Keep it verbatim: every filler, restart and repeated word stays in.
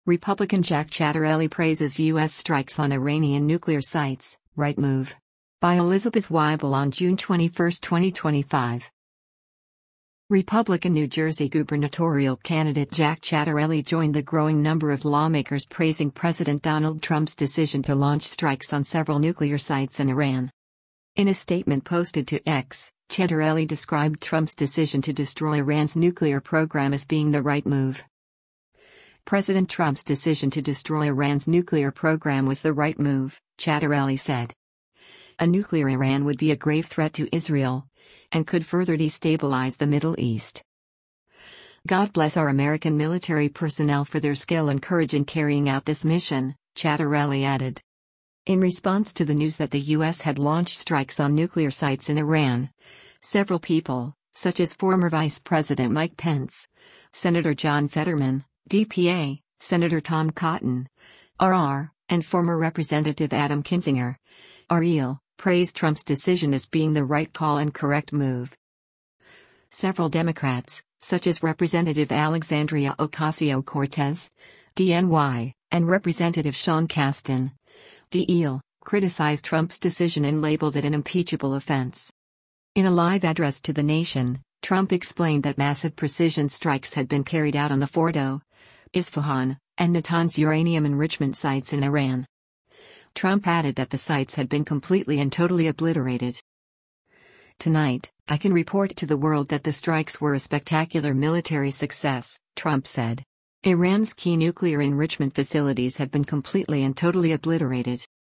Republican Jack Ciattarelli praises U S strikes on Iranian nuclear sites, right move. By Elizabeth Weibel on June twenty-first, twenty twenty-five. Republican New Jersey gubernatorial candidate Jack Ciattarelli joined the growing number of lawmakers praising President Donald Trump's decision to launch strikes on several nuclear sites in Iran. In a statement posted to X, Ciattarelli described Trump's decision to destroy Iran's nuclear program as being the right move. President Trump's decision to destroy Iran's nuclear program was the right move, Ciattarelli said. A nuclear Iran would be a grave threat to Israel, and could further destabilize the Middle East. God bless our American military personnel for their skill and courage in carrying out this mission, Ciattarelli added. In response to the news that the U S had launched strikes on nuclear sites in Iran, several people, such as former Vice President Mike Pence, Senator John Fetterman, D P A, Senator Tom Cotton, R R, and former Representative Adam Kinzinger, R E, praised Trump's decision as being the right call and correct move. Several Democrats, such as Representative Alexandria Ocasio-Cortez, D N Y, and Representative Sean Casten, D L, criticized Trump's decision and labeled it an impeachable offense. In a live address to the nation, Trump explained that massive precision strikes had been carried out on the Fordo, Isfahan, and Natanz uranium enrichment sites in Iran. Trump added that the sites had been completely and totally obliterated. Tonight, I can report to the world that the strikes were a spectacular military success, Trump said. Iran's key nuclear enrichment facilities have been completely and totally obliterated.